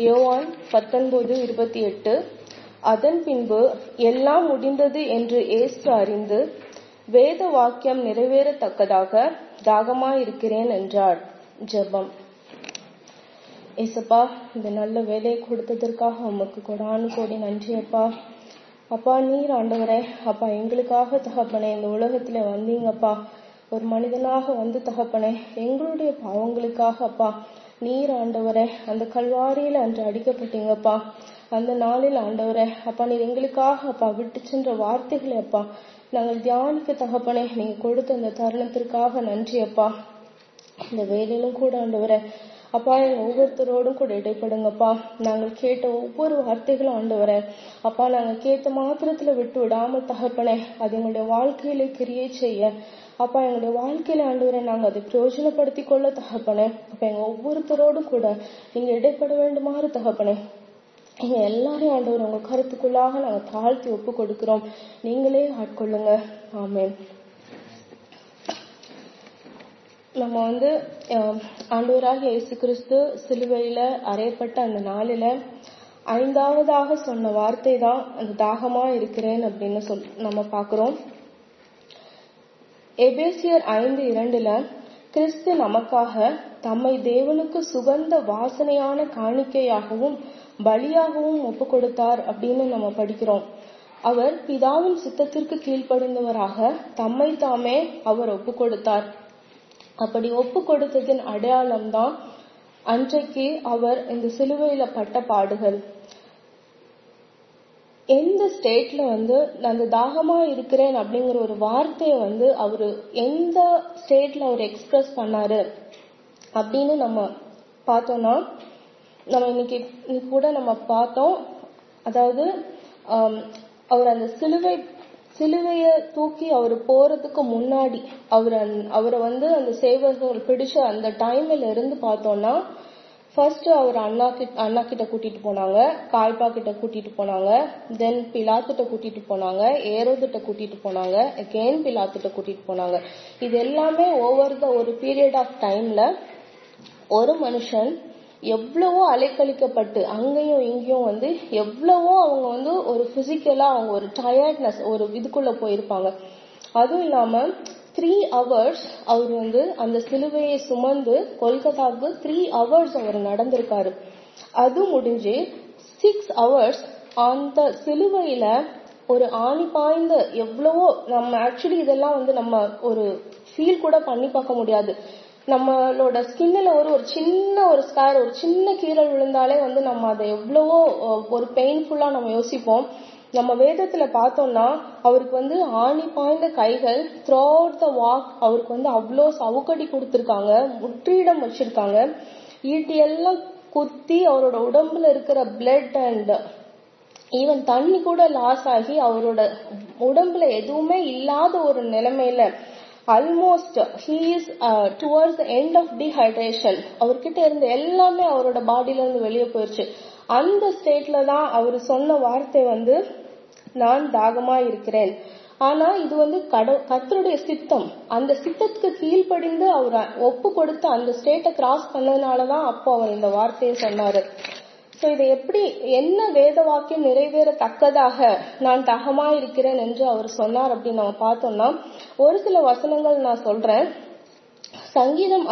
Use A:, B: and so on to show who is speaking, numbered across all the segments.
A: யோவான் 19:28. அதன் பின்பு எல்லாம் முடிந்தது என்று இயேசு அறிந்து வேத வாக்கியம் நிறைவேறத்தக்கதாக தாகமாயிருக்கிறேன் என்றார். ஜெபம். ஏசப்பா, இந்த நல்ல வேலையை கொடுத்ததற்காக உமக்கு கொடானு கோடி நன்றி அப்பா. அப்பா, நீர் ஆண்டவரே, அப்பா எங்களுக்காக தகப்பனே இந்த உலகத்துல வந்தீங்கப்பா. ஒரு மனிதனாக வந்து தகப்பனே எங்களுடைய பாவங்களுக்காக அப்பா நீர் ஆண்டவரே அந்த கல்வாரியில அன்று அடிக்கப்பட்டீங்கப்பா. அந்த நாளில் ஆண்டவரே அப்பா நீர் எங்களுக்காக அப்பா விட்டு சென்ற வார்த்தைகளை அப்பா நாங்கள் தியானிக்க தகப்பனே நீங்க கொடுத்த அந்த தருணத்திற்காக நன்றி அப்பா. இந்த வேலையிலும் கூட ஆண்டவரே அப்பா எங்க ஒவ்வொருத்தரோடும் கூட இடைப்படுங்கப்பா. நாங்கள் கேட்ட ஒவ்வொரு வார்த்தைகளும் ஆண்டவரே அப்பா நாங்கள் கேட்ட மாத்திரத்துல விட்டு விடாமல் தகப்பனே அது எங்களுடைய வாழ்க்கையில கிரியை செய்ய அப்பா எங்களுடைய வாழ்க்கையில ஆண்டவரை நாங்க அதை பிரயோஜனப்படுத்திக் கொள்ள தகப்பனே அப்ப எங்க ஒவ்வொருத்தரோடும் கூட நீங்க இடைப்பட வேண்டுமாறு தகப்பனே எங்க எல்லாரையும் ஆண்டவர் உங்க கருத்துக்குள்ளாக நாங்க தாழ்த்தி ஒப்பு கொடுக்கிறோம். நீங்களே ஆட்கொள்ளுங்க. ஆமென். நம்ம ஆண்டவராக இயேசு கிறிஸ்து சிலுவையில அறையப்பட்ட அந்த நாளில 5வதாக சொன்ன வார்த்தை தான் அந்த தாகமா இருக்கிறேன் அப்படின்னு நம்ம பாக்குறோம். எபேசியர் 5:2 கிறிஸ்து நமக்காக தம்மை தேவனுக்கு சுகந்த வாசனையான காணிக்கையாகவும் பலியாகவும் ஒப்பு கொடுத்தார் அப்படின்னு நம்ம படிக்கிறோம். அவர் பிதாவின் சித்தத்திற்கு கீழ்ப்படிந்தவராக தம்மை தாமே அவர் ஒப்பு கொடுத்தார். அப்படி ஒப்பு கொடுத்ததின் அடையாளம் தான் அன்றைக்கு அவர் இந்த சிலுவையில பட்ட பாடுகள். எந்த ஸ்டேட்ல அந்த தாகமா இருக்கிறேன் அப்படிங்கிற ஒரு வார்த்தைய அவரு எந்த ஸ்டேட்ல அவர் எக்ஸ்பிரஸ் பண்ணாரு அப்படின்னு நம்ம பார்த்தோம்னா நம்ம இன்னைக்கு கூட நம்ம பார்த்தோம். அதாவது அவர் அந்த சிலுவைய தூக்கி அவர் போறதுக்கு முன்னாடி அவரை அந்த சேவகர்கள் பிடிச்ச அந்த டைம்ல இருந்து பார்த்தோம்னா ஃபர்ஸ்ட் அவர் அண்ணா கிட்ட கூட்டிட்டு போனாங்க, காய்பா கிட்ட கூட்டிட்டு போனாங்க, தென் பிலாத்துட்ட கூட்டிட்டு போனாங்க, ஏரோதுட்ட கூட்டிட்டு போனாங்க, அகெயின் பிலாத்துட்ட கூட்டிட்டு போனாங்க. இது எல்லாமே ஓவர் த ஒரு பீரியட் ஆஃப் டைம்ல ஒரு மனுஷன் எவ்வளவோ அலைக்கழிக்கப்பட்டு அங்கேயும் இங்கேயும் எவ்வளவோ அவங்க ஒரு பிசிக்கலா அவங்க ஒரு டயர்ட்னஸ் ஒரு இதுக்குள்ள போயிருப்பாங்க. அதுவும் இல்லாம 3 hours அவர் அந்த சிலுவையை சுமந்து கொல்கத்தாவுக்கு 3 hours அவர் நடந்திருக்காரு. அது முடிஞ்சு 6 hours அந்த சிலுவையில ஒரு ஆணி பாய்ந்த எவ்வளவோ நம்ம ஆக்சுவலி இதெல்லாம் நம்ம ஒரு ஃபீல் கூட பண்ணி பார்க்க முடியாது. நம்மளோட ஸ்கின்ல ஒரு சின்ன ஒரு ஸ்கார் ஒரு சின்ன கீறல் விழுந்தாலே நம்ம அதை எவ்வளவோ ஒரு பெயின்ஃபுல்லா நம்ம யோசிப்போம். நம்ம வேதத்துல பார்த்தோம்னா அவருக்கு ஆணி பாய்ந்த கைகள் த்ரூ அவுட் த வாக் அவருக்கு அவ்வளோ சவுக்கடி கொடுத்திருக்காங்க, முற்றிடம் வச்சிருக்காங்க, ஈட்டி எல்லாம் குத்தி அவரோட உடம்புல இருக்கிற பிளட் அண்ட் ஈவன் தண்ணி கூட லாஸ் ஆகி அவரோட உடம்புல எதுவுமே இல்லாத ஒரு நிலைமையில almost he is towards the end of dehydration. அவர்கிட்ட இருந்த எல்லாமே அவரோட பாடியில இருந்து வெளியே போயிருச்சு. அந்த ஸ்டேட்ல தான் அவர் சொன்ன வார்த்தை நான் தாகமா இருக்கிறேன். ஆனா இது கர்த்தருடைய சித்தம். அந்த சித்தத்துக்கு கீழ்ப்படிந்து அவர் ஒப்பு கொடுத்து அந்த ஸ்டேட்டை கிராஸ் பண்ணதுனாலதான் அப்போ அவர் இந்த வார்த்தையை சொன்னாரு. சோ இதை எப்படி என்ன வேத வாக்கியம் நிறைவேறத்தக்கதாக நான் தாகமா இருக்கிறேன் என்று அவர் சொன்னார் அப்படின்னு நம்ம பார்த்தோம்னா ஒரு சில வசனங்கள் நான் சொல்றேன். சங்கீதம்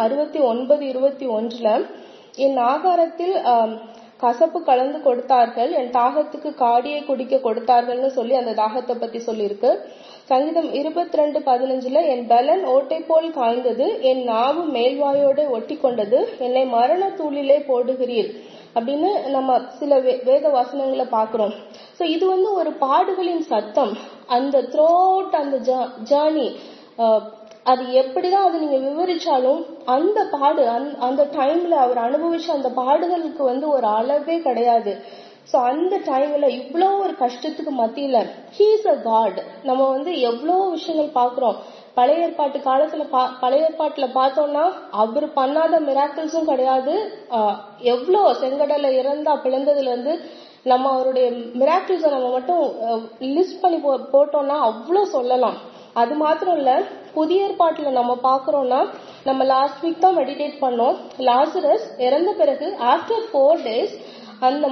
A: 69:21 என் ஆகாரத்தில் கசப்பு கலந்து கொடுத்தார்கள், என் தாகத்துக்கு காடியை குடிக்க கொடுத்தார்கள்னு சொல்லி அந்த தாகத்தை பத்தி சொல்லியிருக்கு. சங்கீதம் 22:15 என் பலன் ஓட்டை போல் காய்ந்தது, என் நாவு மேல்வாயோட ஒட்டி கொண்டது, என்னை மரண தூளிலே போடுகிறீர் அப்படின்னு நம்ம சில வேத வசனங்களை பாக்குறோம். சோ இது ஒரு பாடுகளின் சத்தம். அந்த த்ரூ அவுட் அந்த ஜர்னி அது எப்படிதான் அது நீங்க விவரிச்சாலும் அந்த பாடு அந்த டைம்ல அவர் அனுபவிச்ச அந்த பாடுகளுக்கு ஒரு அளவே கிடையாது. சோ அந்த டைம்ல இவ்வளவு ஒரு கஷ்டத்துக்கு மத்தியில he is a God. நம்ம எவ்வளவு விஷயங்கள் பாக்குறோம். பழைய ஏற்பாட்டு காலத்துல பழைய ஏற்பாட்டுல பார்த்தோம்னா அவர் பண்ணாத மிராக்கிள்ஸும் கிடையாது. எவ்வளவு செங்கடல இறந்தா பிளந்ததுல இருந்து நம்ம அவருடைய மிராக்கிள்ஸ நம்ம மட்டும் லிஸ்ட் பண்ணி போட்டோம்னா அவ்வளவு சொல்லலாம். அது மாத்திரம் இல்ல, புதிய ஏற்பாட்டுல நம்ம பாக்குறோம்னா நம்ம லாஸ்ட் வீக் தான் மெடிடேட் பண்ணோம். லாசரஸ் இறந்த பிறகு ஆஃப்டர் 4 days அந்த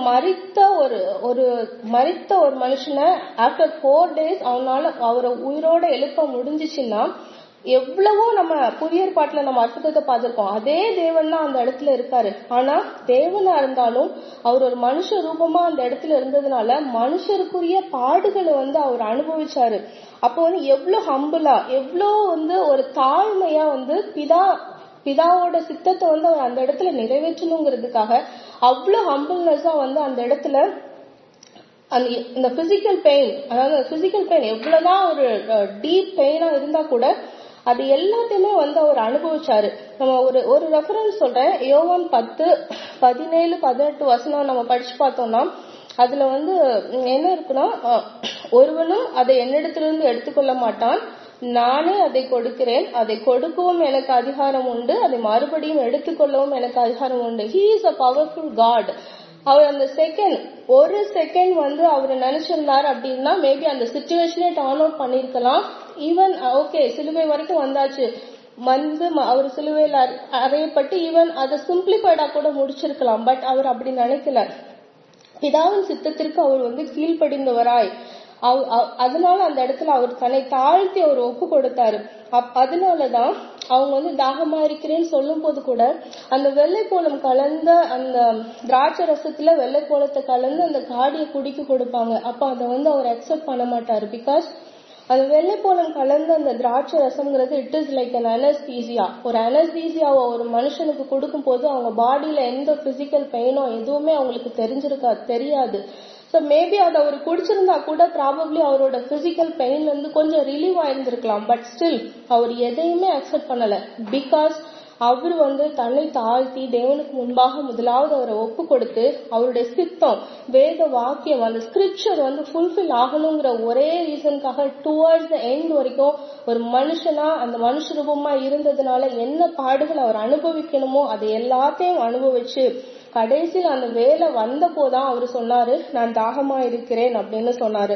A: மரித்த ஒரு மனுஷனை ஆஃப்டர் 4 days அவரை உயிரோட எழுப்ப முடிஞ்சிச்சுன்னா, எவ்வளவோ நம்ம புதிய ஏற்பாட்டுல நம்ம அற்புதத்தை பார்த்திருக்கோம். அதே தேவன் தான் அந்த இடத்துல இருக்காரு. ஆனா தேவனா இருந்தாலும் அவர் ஒரு மனுஷ ரூபமா அந்த இடத்துல இருந்ததுனால மனுஷருக்குரிய பாடுகளை அவர் அனுபவிச்சாரு. அப்போ எவ்வளவு ஹம்பிளா, எவ்வளவு ஒரு தாழ்மையா பிதாவோட சித்தத்தை அவர் அந்த இடத்துல நிறைவேற்றணுங்கிறதுக்காக அவ்வளவு ஹம்பிள்னஸா அந்த இடத்துல இந்த பிசிக்கல் பெயின், அதாவது பிசிக்கல் பெயின் எவ்வளவுதான் ஒரு டீப் பெயினா இருந்தா கூட அது எல்லாத்தையுமே அவர் அனுபவிச்சாரு. நம்ம ஒரு ரெஃபரன்ஸ் சொல்றேன். யோவான் 10:17-18 நம்ம படிச்சு பார்த்தோம்னா அதுல என்ன இருக்குன்னா, ஒருவனும் அதை என்னிடத்திலிருந்து எடுத்துக்கொள்ள மாட்டான், நானே அதை கொடுக்கிறேன், அதை கொடுக்கவும் எனக்கு அதிகாரம் உண்டு, அதை மறுபடியும் எடுத்துக்கொள்ளவும் எனக்கு அதிகாரம் உண்டு. He is a powerful God. அவர் அந்த ஒரு செகண்ட் அவரை நினைச்சிருந்தாரு அப்படின்னா மேபி அந்த சிச்சுவேஷனே டர்ன் அவுட் பண்ணிருக்கலாம். ஈவன் ஓகே சிலுவை வரைக்கும் வந்தாச்சு, அவர் சிலுவையில் அறையப்பட்டு ஈவன் அதை சிம்பிளிஃபைடா கூட முடிச்சிருக்கலாம். பட் அவர் அப்படி நினைக்கல. பிதாவின் சித்தத்திற்கு அவர் கீழ்ப்படிந்தவராய், அதனால அந்த இடத்துல அவர் தன்னை தாழ்த்தி அவர் ஒப்பு கொடுத்தாரு. அதனாலதான் அவங்க தாகமா இருக்கிறேன்னு சொல்லும் போது கூட அந்த வெள்ளைப்போளம் கலந்த அந்த திராட்சை ரசத்துல வெள்ளைப்போளத்தை கலந்து அந்த காடியை குடிக்க கொடுப்பாங்க. அப்ப அதை அவர் அக்செப்ட் பண்ண மாட்டாரு. பிகாஸ் அந்த வெள்ளைப்போளம் கலந்த அந்த திராட்சை ரசம்ங்கிறது it is like an anaesthesia. ஒரு அனஸ்தீசியாவை ஒரு மனுஷனுக்கு கொடுக்கும் போது அவங்க பாடியில எந்த பிசிக்கல் பெயினோ எதுவுமே அவங்களுக்கு தெரியாது. ஸோ மேபி அதை அவர் குடிச்சிருந்தா கூட ப்ராபப்ளி அவரோட பிசிக்கல் பெயின் கொஞ்சம் ரிலீவ் ஆயிருந்திருக்கலாம். பட் ஸ்டில் அவர் எதையுமே அக்செப்ட் பண்ணல. பிகாஸ் அவர் தன்னை தாழ்த்தி தேவனுக்கு முன்பாக முதலாவது அவரை ஒப்பு கொடுத்து அவருடைய சித்தம், வேத வாக்கியம், அந்த ஸ்கிரிப்சர் ஃபுல்ஃபில் ஆகணுங்கிற ஒரே ரீசனுக்காக டுவர்ட்ஸ் த எண்ட் வரைக்கும் ஒரு மனுஷனா அந்த மனுஷ ரூபமா இருந்ததுனால என்ன பாடுகள் அவர் அனுபவிக்கணுமோ அதை எல்லாத்தையும் அனுபவிச்சு கடைசியில் அந்த வேலை வந்த போதான் அவர் சொன்னாரு, நான் தாகமா இருக்கிறேன் அப்படின்னு சொன்னாரு.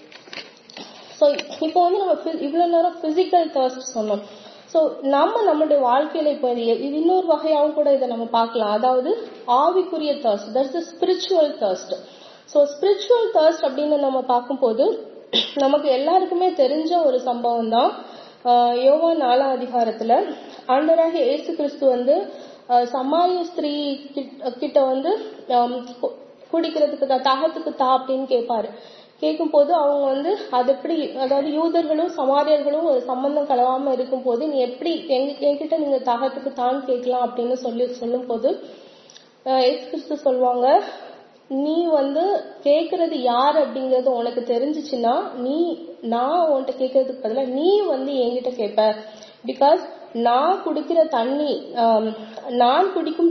A: சோ இப்போ நம்ம இவ்வளவு நேரம் பிசிக்கல் தர்ஸ்ட் சொன்னோம். சோ நம்மளுடைய வாழ்க்கையில இப்போ இன்னொரு வகையாவும் கூட இதை நம்ம பார்க்கலாம். அதாவது ஆவிக்குரிய thirst, that's the spiritual thirst. So spiritual thirst அப்படின்னு நம்ம பார்க்கும்போது நமக்கு எல்லாருக்குமே தெரிஞ்ச ஒரு சம்பவம் தான். யோவான் 4ஆம் அதிகாரத்துல ஆண்டவராகிய இயேசு கிறிஸ்து சமாரிய ஸ்திரீ கிட்ட குடிக்கிறதுக்கு தாகத்துக்கு தா அப்படின்னு கேட்பாரு. கேட்கும் போது அவங்க அது எப்படி, அதாவது யூதர்களும் சமாரியர்களும் ஒரு சம்பந்தம் கலவாம இருக்கும் போது நீ எப்படி என்கிட்ட நீங்க தாகத்துக்கு தான் கேட்கலாம் அப்படின்னு சொல்லும் போது இயேசு கிறிஸ்து சொல்லுவாங்க, நீ கேக்குறது யார் அப்படிங்கறது உனக்கு தெரிஞ்சிச்சுன்னா நான் உன்கிட்ட கேட்கறதுக்கு பதிலா நீ என்கிட்ட கேட்ப. பிகாஸ் நான் குடிக்கிற தண்ணி, நான் குடிக்கும்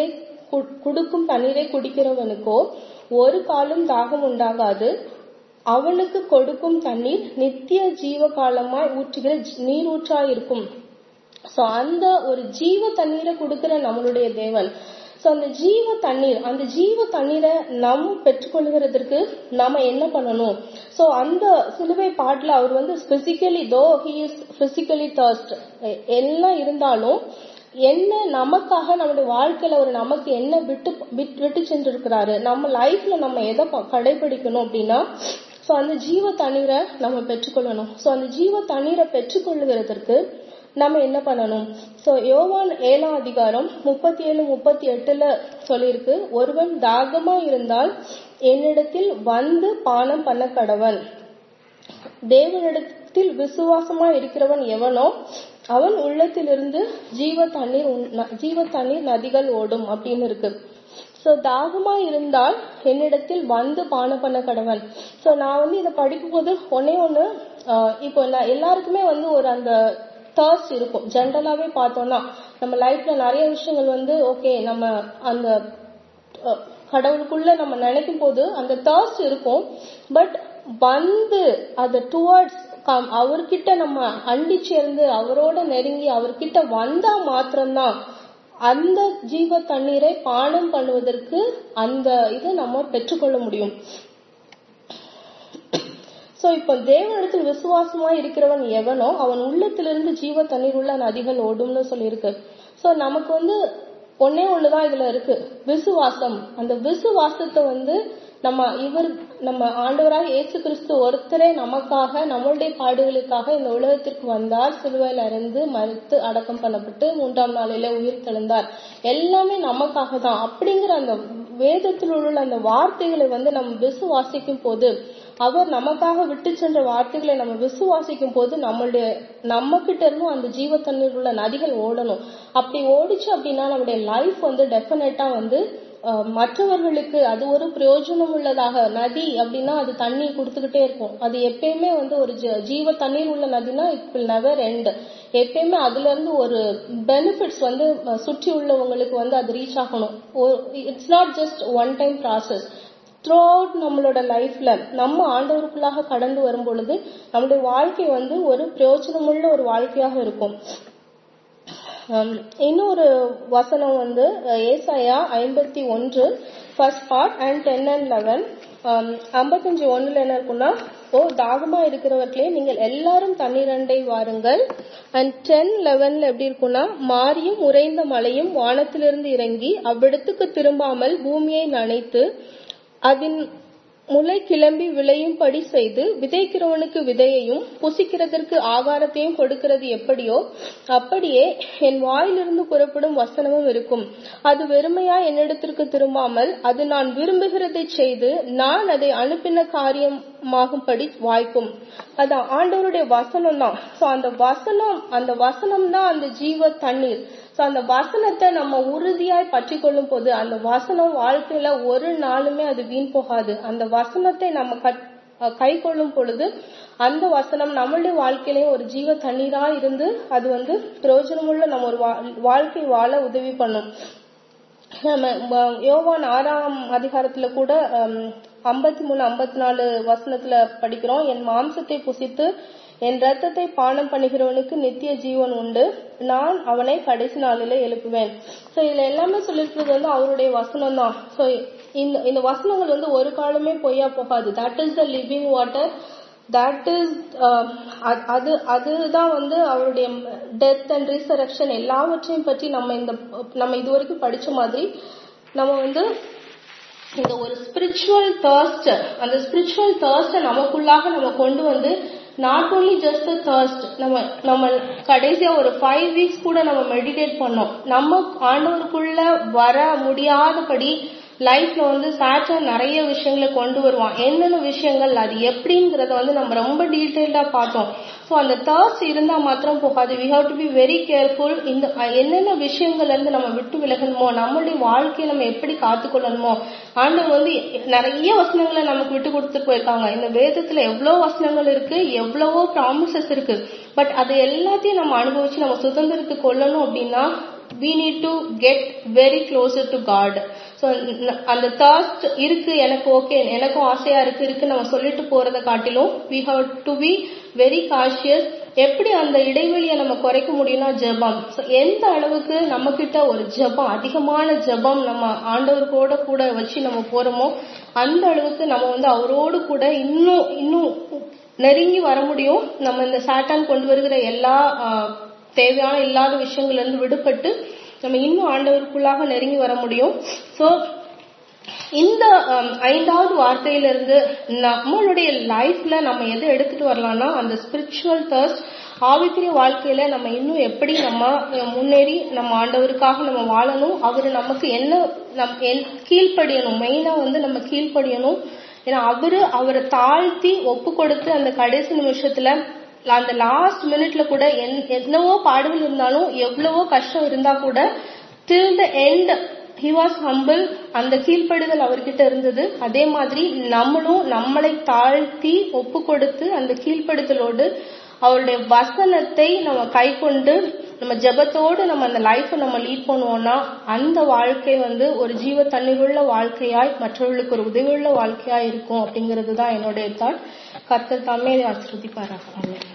A: தண்ணீரை குடிக்கிறவனுக்கோ ஒரு காலம் தாகம் உண்டாகாது, அவனுக்கு கொடுக்கும் தண்ணீர் நித்திய ஜீவ காலமாய் ஊற்றுகிற நீரூற்றாய் இருக்கும். சோ அந்த ஒரு ஜீவ தண்ணீரை கொடுக்கிற நம்மளுடைய தேவன். சோ அந்த ஜீவ தண்ணீரை நாம் பெற்றுக்கொள்கிறதற்கு நாம என்ன பண்ணணும்? சோ அந்த சிலுவை பாட்டுல அவர் physically though he is physically thirst எல்லாம் இருந்தாலும் என்ன நமக்காக நம்மளுடைய வாழ்க்கையில ஒரு நமக்கு என்ன விட்டு சென்றிருக்கிறாரு, நம்ம லைஃப்ல நம்ம எதை கடைபிடிக்கணும் அப்படின்னா சோ அந்த ஜீவ தண்ணீரை நம்ம பெற்றுக்கொள்ளணும். சோ அந்த ஜீவ தண்ணீரை பெற்றுக்கொள்ளுகிறதற்கு நம்ம என்ன பண்ணணும்? சோ யோவான் 7ஆம் அதிகாரம் 37-38 சொல்லியிருக்கு, ஒருவன் தாகமா இருந்தால் என்னிடத்தில் பானம் பண்ண கடவன், தேவனிடத்தில் விசுவாசமா இருக்கிறவன் எவனோ அவன் உள்ளத்திலிருந்து ஜீவ தண்ணீர் நதிகள் ஓடும் அப்படின்னு இருக்கு. சோ தாகமா இருந்தால் என்னிடத்தில் பானம் பண்ண கடவன். சோ நான் இதை படிக்கும் போது ஒண்ணு இப்போ எல்லாருக்குமே ஒரு அந்த தர்ஸ்ட் இருக்கும். ஜென்ரலாவே பார்த்தோம்னா நம்ம லைஃப்ல நிறைய விஷயங்கள் ஓகே நம்ம அந்த கடவுளுக்குள்ள நம்ம நினைக்கும் போது அந்த தர்ஸ்ட் இருக்கும். பட் அது டுவர்ட்ஸ் அவர்கிட்ட நம்ம அண்டி சேர்ந்து அவரோட நெருங்கி அவர்கிட்ட வந்தா மாத்திரம்தான் அந்த ஜீவ தண்ணீரை பானம் பண்ணுவதற்கு அந்த இதை நம்ம பெற்றுக்கொள்ள முடியும். சோ இப்ப தேவனிடத்தில் விசுவாசமா இருக்கிறவன் எவனோ அவன் உள்ளத்திலிருந்து ஜீவ தண்ணீர் உள்ள நதிகள் ஓடும்னு சொல்லியிருக்கு. சோ நமக்கு ஒன்னே ஒண்ணுதான் இதுல இருக்கு, விசுவாசம். அந்த விசுவாசத்தை நம்ம ஆண்டவராக இயேசு கிறிஸ்து ஒருத்தரே நமக்காக, நம்மளுடைய பாடுகளுக்காக இந்த உலகத்திற்கு வந்தார், சிலுவையில இருந்து மரித்து அடக்கம் பண்ணப்பட்டு 3ஆம் நாளில உயிர் தெழுந்தார். எல்லாமே நமக்காக தான். அப்படிங்கிற அந்த வேதத்தில் உள்ள அந்த வார்த்தைகளை நம்ம விசுவாசிக்கும் போது, அவர் நமக்காக விட்டு சென்ற வார்த்தைகளை நம்ம விசுவாசிக்கும் போது நம்ம கிட்ட இருந்தும் அந்த ஜீவ தண்ணீர் உள்ள நதிகள் ஓடணும். அப்படி ஓடிச்சு அப்படின்னா நம்முடைய லைஃப் டெஃபினட்டா மற்றவர்களுக்கு அது ஒரு பிரயோஜனம் உள்ளதாக. நதி அப்படின்னா அது தண்ணி கொடுத்துக்கிட்டே இருக்கும். அது எப்பயுமே ஒரு ஜீவ தண்ணீர் உள்ள நதினா இட் வில் நெவர் எண்ட். எப்பயுமே அதுல இருந்து ஒரு பெனிஃபிட்ஸ் சுற்றி உள்ளவங்களுக்கு அது ரீச் ஆகணும். It's not just one time process. Through நம்மளோட லைஃப்ல நம்ம ஆண்டவருக்குள்ளாக கடந்து வரும் பொழுது நம்மளுடைய வாழ்க்கை ஒரு பிரயோஜனமுள்ள ஒரு வாழ்க்கையாக இருக்கும். இன்னொரு வசனம் ஏசாயா 51 ஃபர்ஸ்ட் பார்ட் அண்ட் 10 and 11. 55:1 என்ன இருக்குன்னா, ஓ தாகமா இருக்கிறவர்களே நீங்கள் எல்லாரும் தண்ணீரண்டை வாருங்கள். அண்ட் 10:11 எப்படி இருக்குன்னா, மாரியும் உறைந்த மழையும் வானத்திலிருந்து இறங்கி அவ்விடத்துக்கு திரும்பாமல் பூமியை நனைத்து அதன் முளை கிளம்பி விளையும்படி செய்து விதைக்கிறவனுக்கு விதையையும் புசிக்கிறதற்கு ஆகாரத்தையும் கொடுக்கிறது எப்படியோ அப்படியே என் வாயிலிருந்து புறப்படும் வசனமும் இருக்கும். அது வெறுமையா என்னிடத்திற்கு திரும்பாமல் அது நான் விரும்புகிறதை செய்து நான் அதை அனுப்பின காரியமாகும்படி வாய்க்கும். அது ஆண்டவருடைய வசனம் தான். சோ அந்த வசனம் தான் அந்த ஜீவ தண்ணீர். சோ அந்த வசனத்தை நம்ம உறுதியாய் பற்றி கொள்ளும் போது அந்த வசனம் வாழ்க்கையில ஒரு நாளுமே அது வீண் போகாது. அந்த வசனத்தை நம்ம கை கொள்ளும் பொழுது அந்த வசனம் நம்மளுடைய வாழ்க்கையிலேயும் ஒரு ஜீவ தண்ணீரா இருந்து அது பிரயோஜனமுள்ள நம்ம ஒரு வாழ்க்கை வாழ உதவி பண்ணும். நம்ம யோவான் 6ஆம் அதிகாரத்துல கூட 53-54 வசனத்துல படிக்கிறோம், என் மாம்சத்தை புசித்து என் ரத்தத்தை பானம் பண்ணுகிறவனுக்கு நித்திய ஜீவன் உண்டு, நான் அவனை கடைசி நாளில எழுப்புவேன். சோ இதுல எல்லாமே சொல்லிருக்கிறது அவருடைய வசனம் தான். சோ இந்த வசனங்கள் ஒரு காலமே பொய்யா போகாது. That is the living water. That is அதுதான் அவருடைய டெத் அண்ட் ரிசரக்ஷன் எல்லாவற்றையும் பற்றி நம்ம இதுவரைக்கும் படிச்ச மாதிரி நம்ம இந்த ஒரு ஸ்பிரிச்சுவல் தர்ஸ்ட், அந்த ஸ்பிரிச்சுவல் தர்ஸ்ட நமக்குள்ளாக நம்ம கொண்டு not only just the thirst, நம்ம கடைசியா ஒரு 5 வீக்ஸ் கூட நம்ம மெடிடேட் பண்ணோம். நம்ம ஆண்டவருக்குள்ள வர முடியாதபடி லைஃப்ல சாத்தான் நிறைய விஷயங்களை கொண்டு வருவான். என்னென்ன விஷயங்கள் அது எப்படிங்கறத நம்ம ரொம்ப டீடைல்டா பார்த்தோம். சோ அந்த தர்ஸ்ட் இருந்தா மாத்திரம் போகாது. we have to be very careful. இந்த என்னென்ன விஷயங்கள்ல இருந்து நம்ம விட்டு விலகணுமோ, நம்மளுடைய வாழ்க்கையை நம்ம எப்படி காத்துக்கொள்ளணுமோ, ஆண்டவர் நிறைய வசனங்களை நமக்கு விட்டு கொடுத்துட்டு போயிருக்காங்க. இந்த வேதத்துல எவ்வளவு வசனங்கள் இருக்கு, எவ்வளவோ ப்ராமிசஸ் இருக்கு. பட் அது எல்லாத்தையும் நம்ம அனுபவிச்சு நம்ம சுதந்திரத்தை கொள்ளணும் அப்படின்னா we need to get very closer to God. So அந்த thirst இருக்கு, எனக்கு ஓகே, எனக்கும் ஆசையா இருக்கு நம்ம சொல்லிட்டு போறதை காட்டிலும் we have to be very cautious. எப்படி அந்த இடைவெளியை நம்ம குறைக்க முடியும்னா ஜெபம். எந்த அளவுக்கு நம்ம கிட்ட ஒரு ஜெபம், அதிகமான ஜெபம் நம்ம ஆண்டவரோட கூட வச்சு நம்ம போறோமோ அந்த அளவுக்கு நம்ம அவரோடு கூட இன்னும் நெருங்கி வர முடியும். நம்ம இந்த சாத்தான் கொண்டு வருகிற எல்லா தேவையான இல்லாத விஷயங்கள்ல இருந்து விடுபட்டு நம்ம இன்னும் ஆண்டவருக்குள்ளாக நெருங்கி வர முடியும். சோ இந்த 5வது வார்த்தையிலிருந்து நம்மளுடைய லைஃப்ல நம்ம எதை எடுத்துட்டு வரலாம்னா அந்த ஸ்பிரிச்சுவல் தர்ஸ்ட், ஆவிக்குரிய வாழ்க்கையில நம்ம இன்னும் எப்படி நம்ம முன்னேறி நம்ம ஆண்டவருக்காக நம்ம வாழணும், அவரு நமக்கு என்ன கீழ்ப்படியணும். மெயினா நம்ம கீழ்ப்படியணும். ஏன்னா அவரை தாழ்த்தி ஒப்பு கொடுத்து அந்த கடைசி நிமிஷத்துல அந்த லாஸ்ட் மினிட்ல கூட என்னவோ பாடுகள் இருந்தாலும் எவ்வளவோ கஷ்டம் இருந்தா கூட till the end he was humble. அந்த கீழ்ப்படிதல் அவர்கிட்ட இருந்தது. அதே மாதிரி நம்மளும் நம்மளை தாழ்த்தி ஒப்பு கொடுத்து அந்த கீழ்ப்படிதலோடு அவருடைய வசனத்தை நம்ம கை கொண்டு நம்ம ஜெபத்தோடு நம்ம அந்த லைஃபை நம்ம லீட் பண்ணுவோம்னா அந்த வாழ்க்கை ஒரு ஜீவ தண்ணீருள்ள வாழ்க்கையாய் மற்றவர்களுக்கு ஒரு உதவியுள்ள வாழ்க்கையாய் இருக்கும். அப்படிங்கிறது தான் என்னுடைய தாட். கர்த்தர் தாமே ஆசீர்வதிப்பாராக.